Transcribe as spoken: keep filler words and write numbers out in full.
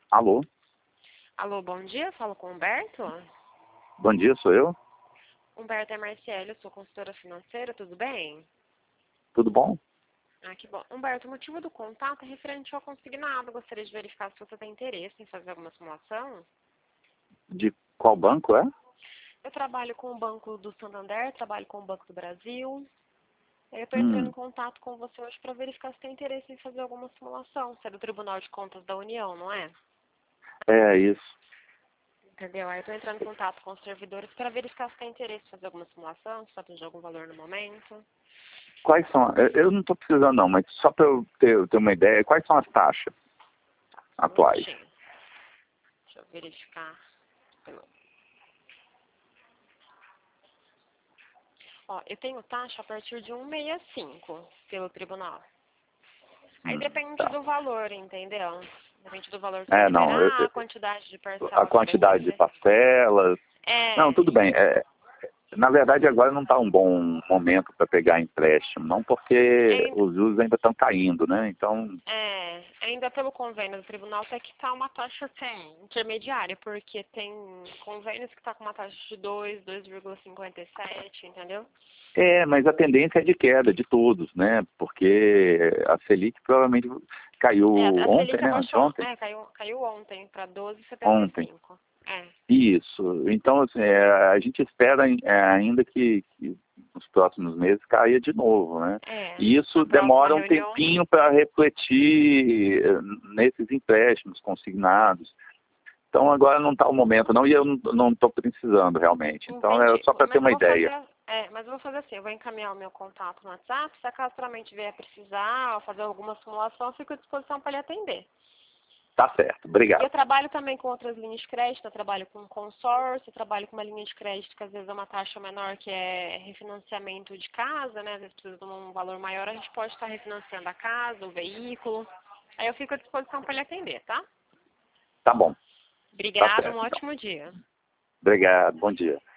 Alô? Alô, bom dia, falo com o Humberto. Bom dia, sou eu? Humberto é Marcelo, eu sou consultora financeira, tudo bem? Tudo bom? Ah, que bom. Humberto, o motivo do contato é referente ao consignado. Gostaria de verificar se você tem interesse em fazer alguma simulação. De qual banco é? Eu trabalho com o Banco do Santander, trabalho com o Banco do Brasil. Eu estou entrando em Hum, contato com você hoje para verificar se tem interesse em fazer alguma simulação. Você é do Tribunal de Contas da União, não é? é isso. Entendeu? Aí eu estou entrando em contato com os servidores para verificar se tem interesse em fazer alguma simulação, se está tendo algum valor no momento. Quais são, eu eu não estou precisando não, mas só para eu ter, ter uma ideia, quais são as taxas Só um atuais? minutinho. Deixa eu verificar. Ó, eu tenho taxa a partir de cento e sessenta e cinco pelo tribunal. Aí Hum, depende tá. do valor, entendeu? Depende do valor que você É, não, eu- liberar, a eu- quantidade de a parcela que vai quantidade de fazer. parcelas, não, É, tudo bem. isso. É, na verdade, agora não está um bom momento para pegar empréstimo, não, porque Ainda, os juros ainda estão caindo, né? Então, é, ainda pelo convênio do tribunal tem que estar uma taxa assim, intermediária, porque tem convênios que está com uma taxa de dois, dois vírgula cinquenta e sete, entendeu? é, mas a tendência é de queda de todos, né? Porque a Selic provavelmente caiu É, a ontem, Selic né? abaixou, Anteontem? é, caiu, caiu ontem para doze vírgula setenta e Ontem. cinco. É, Isso. Então, assim, é, a gente espera é, ainda que, que nos próximos meses caia de novo, né? é, E na isso próxima demora um reunião. tempinho para refletir eh, nesses empréstimos consignados. Então, agora não está o momento, não, e eu não estou precisando realmente. Então, é Entendi. só para ter Mas eu uma vou ideia. fazer, é, mas eu vou fazer assim, eu vou encaminhar o meu contato no WhatsApp, se acaso futuramente vier precisar ou fazer alguma simulação, eu fico à disposição para lhe atender. Tá certo. E eu Obrigado. trabalho também com outras linhas de crédito, eu trabalho com consórcio, eu trabalho com uma linha de crédito que às vezes é uma taxa menor, que é refinanciamento de casa, né? Às vezes precisa de um valor maior, a gente pode estar refinanciando a casa, o veículo. Aí eu fico à disposição para lhe atender, tá? Tá bom. Tá Obrigada, um certo, então. ótimo dia. Obrigado. Bom dia.